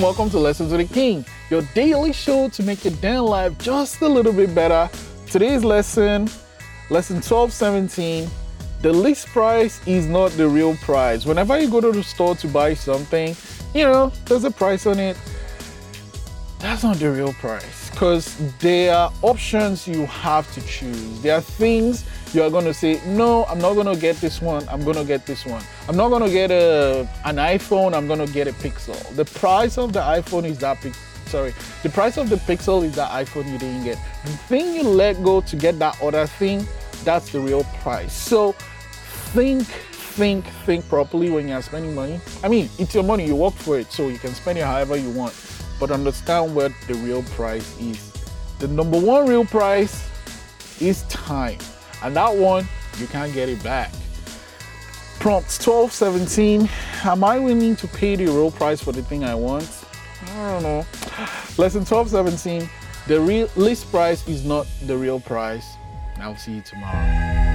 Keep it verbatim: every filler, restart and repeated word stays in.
welcome to Lessons with the King, your daily show to make your damn life just a little bit better. Today's lesson, lesson twelve seventeen, the list price is not the real price. Whenever you go to the store to buy something, you know, there's a price on it. That's not the real price, because there are options you have to choose. There are things you are going to say, no, I'm not going to get this one. I'm going to get this one. I'm not going to get a, an iPhone. I'm going to get a Pixel. The price of the iPhone is that, sorry, the price of the Pixel is that iPhone you didn't get. The thing you let go to get that other thing, that's the real price. So think, think, think properly when you're spending money. I mean, it's your money. You work for it, so you can spend it however you want. But understand what the real price is. The number one real price is time. And that one, you can't get it back. Prompt twelve seventeen. Am I willing to pay the real price for the thing I want? I don't know. Lesson twelve seventeen. The real list price is not the real price. I'll see you tomorrow.